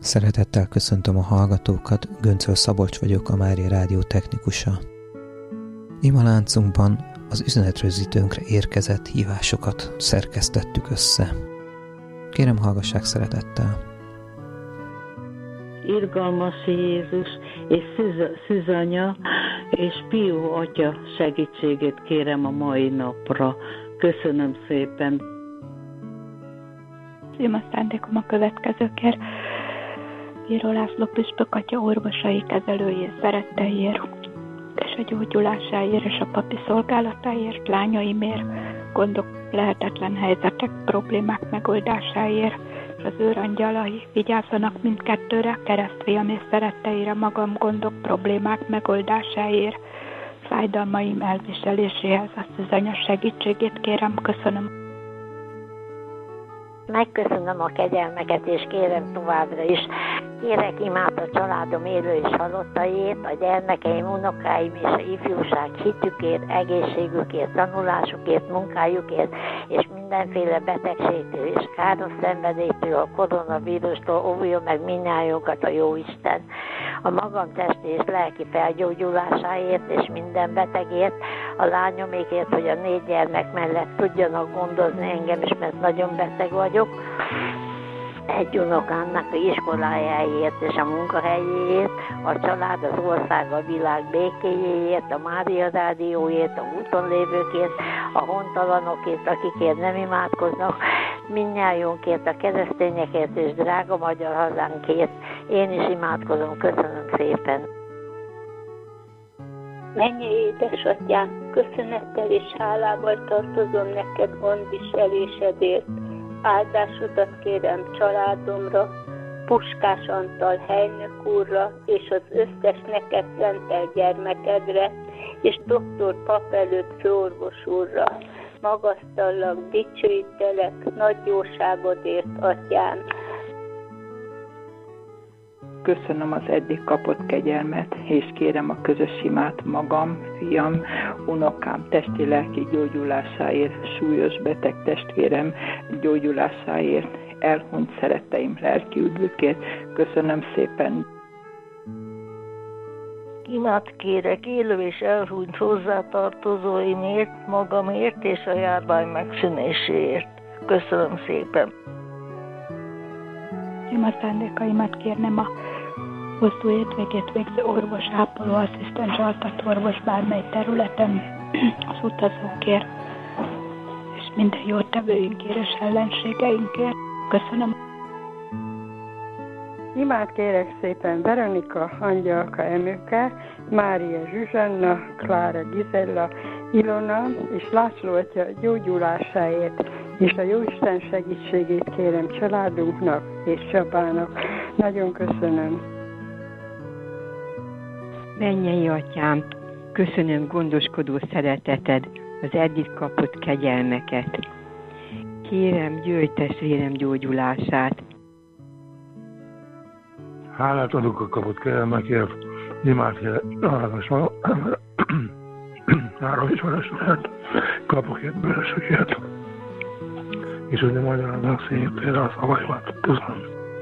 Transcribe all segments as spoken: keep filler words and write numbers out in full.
Szeretettel köszöntöm a hallgatókat, Göncöl Szabolcs vagyok, a Mária Rádió technikusa. Ima láncunkban az üzenetrögzítőnkre érkezett hívásokat szerkesztettük össze. Kérem, hallgassák szeretettel! Irgalmas Jézus és Szűzanya és Pió Atya segítségét kérem a mai napra. Köszönöm szépen! Ima szándékom a következőkért. Bíró László püspök atya orvosai, kezelőjét, szeretteiért, és a gyógyulásáért és a papi szolgálatáért, lányaimért, gondok, lehetetlen helyzetek, problémák megoldásáért, és az őrangyalai vigyázzanak mindkettőre, keresztfiam és szeretteire, magam gondok, problémák megoldásáért, fájdalmaim elviseléséhez a Szűzanya segítségét kérem, köszönöm. Megköszönöm a kegyelmeket, és kérem továbbra is. Kérek imát a családom élő és halottaiért, a gyermekeim, unokáim és a ifjúság hitükért, egészségükért, tanulásukért, munkájukért, és mindenféle betegségtől és káros szenvedélytől, a koronavírustól óvjon meg mindnyájunkat a Jóisten. A magam testi és lelki felgyógyulásáért és minden betegért, a lányomékért, hogy a négy gyermek mellett tudjanak gondozni engem is, mert nagyon beteg vagyok. Egy unokámnak a iskolájáért és a munkahelyéért, a család, az ország, a világ békéjéért, a Mária Rádióért, a úton lévőkért, a hontalanokért, akikért nem imádkoznak, mindnyájunkért, a keresztényekért és drága magyar hazánkért. Én is imádkozom, köszönöm szépen. Mennyei édesatyám, köszönettel és hálával tartozom neked gondviselésedért. Áldásodat kérem családomra, Puskás Antal helynök úrra és az összes neked szentelt gyermekedre, és doktor pap előtt főorvos úrra. Magasztallak, dicsőítelek nagy jóságodért, atyám. Köszönöm az eddig kapott kegyelmet, és kérem a közös imát magam, fiam, unokám testi-lelki gyógyulásáért, súlyos beteg testvérem gyógyulásáért, elhunyt szeretteim lelki üdvükért. Köszönöm szépen! Imát kérek élő és elhunyt hozzátartozóimért, magamért és a járvány megszűnéséért. Köszönöm szépen! Ima szándékaimat kérnem a hosszú étvégét végző orvos, ápoló, asszisztens, altatorvos bármely területen, az utazókért, és minden jótevőinkért és ellenségeinkért. Köszönöm. Imát kérek szépen Veronika, Angyalka, Emőke, Mária Zsuzsanna, Klára Gizella, Ilona és László atya gyógyulásáért, és a Jóisten segítségét kérem családunknak és Csabának. Nagyon köszönöm. Mennyei atyám, köszönöm gondoskodó szereteted, az eddig kapott kegyelmeket. Kérem, győjj testvérem gyógyulását. Hálát adok a kapott kegyelmekért, imát kérek, három is van esmélet, kapokért, bőrösökért, és hogy nem magyaráznak szépen a szavaimat. Köszönöm.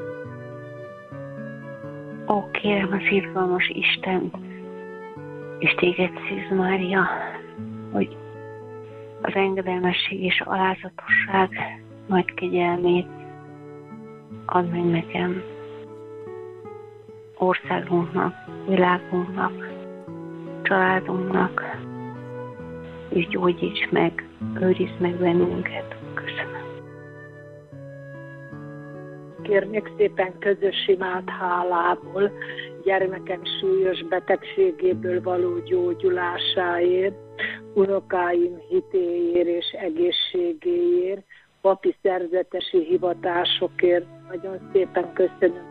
Ó, kérem az irgalmas Isten, és téged, Szűz Mária, hogy az engedelmesség és alázatosság nagy kegyelmét add meg nekem, országunknak, világunknak, családunknak, és gyógyíts meg, őrizd meg bennünket. Köszönöm. Kérnék szépen közös imát hálából, gyermekem súlyos betegségéből való gyógyulásáért, unokáim hitéért és egészségéért, papi szerzetesi hivatásokért. Nagyon szépen köszönöm.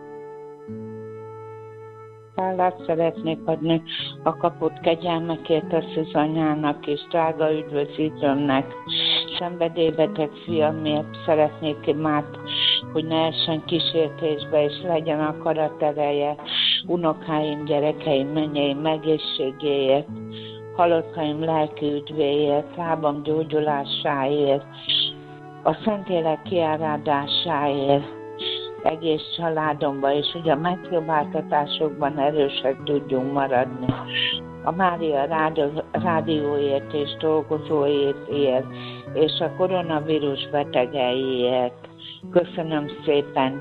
Hálát szeretnék adni a kapott kegyelmekért a Szűzanyának és drága üdvözítőmnek. Szenvedélybeteg fiamért szeretnék imát, hogy ne essen kísértésbe, és legyen akarat ereje, unokáim, gyerekeim, mennyeim egészségéért, halottaim lelki üdvéért, lábam gyógyulásáért, a Szentlélek kiáradásáért, egész családomba, és hogy a megpróbáltatásokban erősek tudjunk maradni. A Mária rádióért és dolgozóért ér, és a koronavírus betegeiért. Köszönöm szépen!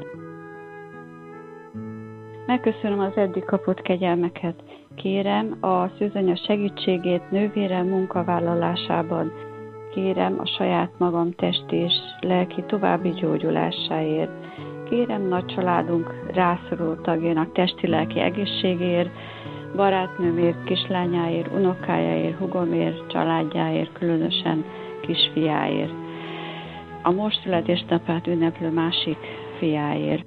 Megköszönöm az eddig kapott kegyelmeket. Kérem a Szűzanya segítségét nővérem munkavállalásában. Kérem a saját magam testi és lelki további gyógyulásáért. Kérem nagy családunk rászoruló tagjának testi-lelki egészségéért, barátnőmért, kislányáért, unokájáért, hugomért, családjáért, különösen kisfiáért. A most születésnapját ünneplő másik fiáért.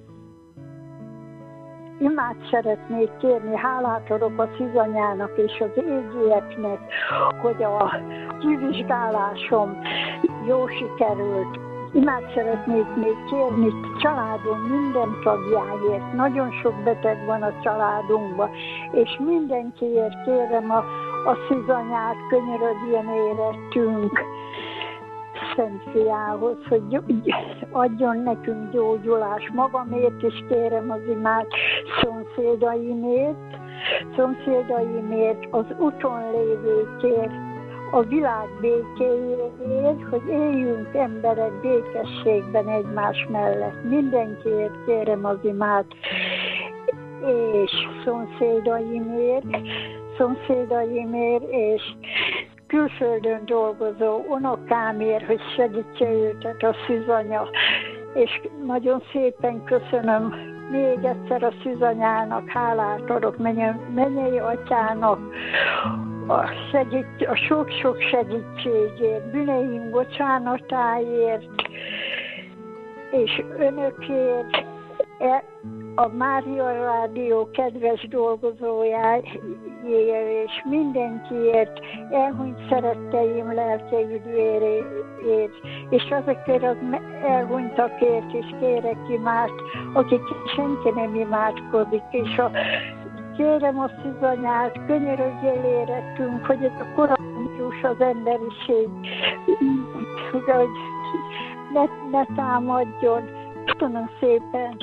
Imát szeretnék kérni, hálát adok a Szűzanyának és az égieknek, hogy a kivizsgálásom jó sikerült. Imát szeretnék még kérni családom minden tagjáért. Nagyon sok beteg van a családunkban, és mindenkiért kérem a, a Szűzanyát, könyörödjön érettünk Szent Fiához, hogy adjon nekünk gyógyulást. Magamért is kérem az imát, szomszédaimért, szomszédaimért, az úton lévőkért, a világ békéjéért, hogy éljünk emberek békességben egymás mellett. Mindenkiért kérem az imát, és szomszédaimért, szomszédaimért, és külföldön dolgozó unokámért, hogy segítse őket a Szűzanya. És nagyon szépen köszönöm még egyszer a Szűzanyának, hálát adok mennyei atyának, a, segít, a sok-sok segítségért, bűneim bocsánatáért, és önökért, a Mária Rádió kedves dolgozójáért, és mindenkiért, elhunyt szeretteim lelke üdvéréért, és azokért az elhunytakért is kérek imát, akik senki nem imádkozik, és a, kérem a Szűzanyát, könyörögjél érettünk, hogy ez a koronavírus az emberiség, hogy ne, ne támadjon. Köszönöm szépen!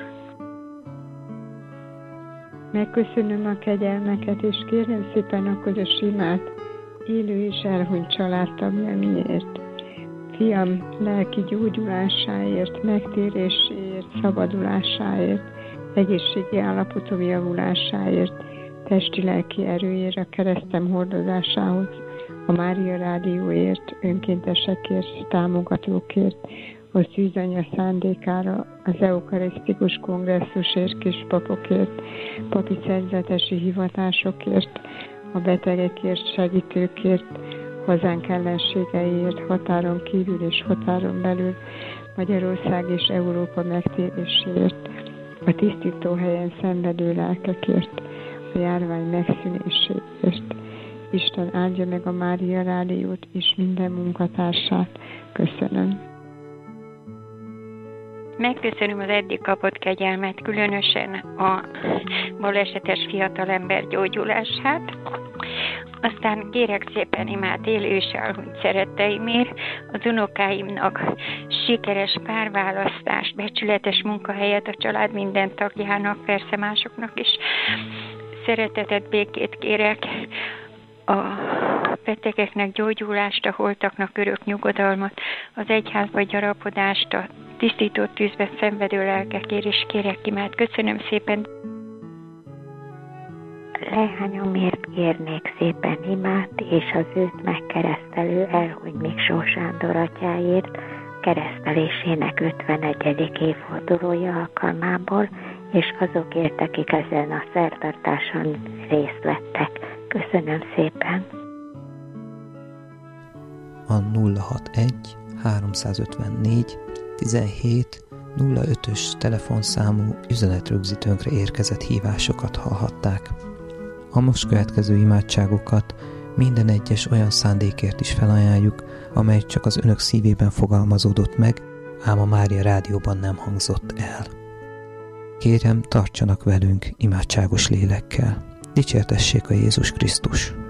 Megköszönöm a kegyelmeket, és kérem szépen a közös imát élő és elhunyt családtagjaiért. Fiam lelki gyógyulásáért, megtéréséért, szabadulásáért, egészségi állapotom javulásáért, testi-lelki erőért, a keresztem hordozásához, a Mária Rádióért, önkéntesekért, támogatókért, a Szűzanya szándékára, az eukarisztikus kongresszusért, kispapokért, papi szerzetesi hivatásokért, a betegekért, segítőkért, hazánk ellenségeiért, határon kívül és határon belül, Magyarország és Európa megtéréséért, a tisztító helyen szenvedő lelkekért, a járvány megszűnéséért. Isten áldja meg a Mária Rádiót és minden munkatársát. Köszönöm. Megköszönöm az eddig kapott kegyelmet, különösen a balesetes fiatalember gyógyulását. Aztán kérek szépen imát élő és elhunyt szeretteimért, az unokáimnak sikeres párválasztást, becsületes munkahelyet a család minden tagjának, persze másoknak is. Szeretetet, békét kérek, a betegeknek gyógyulást, a holtaknak örök nyugodalmat, az egyházba gyarapodást, a tisztított tűzbe szenvedő lelkekért is kérek imát. Köszönöm szépen! Leányomért kérnék szépen imát, és az őt megkeresztelő elhunyt Miksó Sándor atyáért, keresztelésének ötvenegyedik évfordulója alkalmából, és azokért, akik ezen a szertartáson részt vettek. Köszönöm szépen! A nulla hatvanegy háromszázötvennégy tizenhét nulla ötös telefonszámú üzenetrögzítőnkre érkezett hívásokat hallhatták. A most következő imádságokat minden egyes olyan szándékért is felajánljuk, amely csak az önök szívében fogalmazódott meg, ám a Mária Rádióban nem hangzott el. Kérem, tartsanak velünk imádságos lélekkel. Dicsértessék a Jézus Krisztus!